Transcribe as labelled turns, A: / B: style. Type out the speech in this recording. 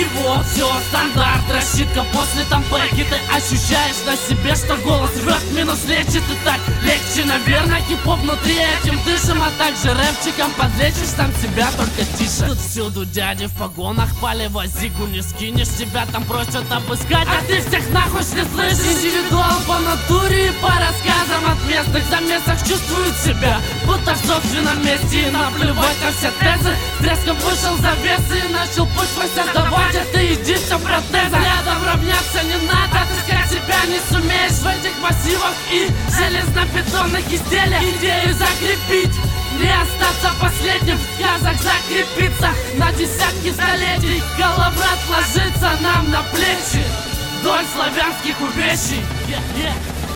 A: всего. Все стандарт, рассчитка после там пэки. Ты ощущаешь на себе, что голос рвет, минус лечит. И так легче, наверное, хип-хоп внутри этим дышим. А также рэпчиком подлечишь там себя, только тише. Тут всюду дяди в погонах, палево зигу не скинешь. Тебя там просят обыскать, а ты всех нахуй не слышишь. Индивидуал по натуре и по рассказам от местных замесах чувствует себя будто в собственном месте. И наплевать на все тезы, с треском вышел завесы и начал путь свой создавать. А ты иди все протеза, рядом равняться не надо. Отыскать себя не сумеешь в этих массивах и железнобетонных изделиях. Идею закрепить, не остаться последним в сказах, закрепиться на десятки столетий. Коловрат ложится нам на плечи вдоль славянских увечий.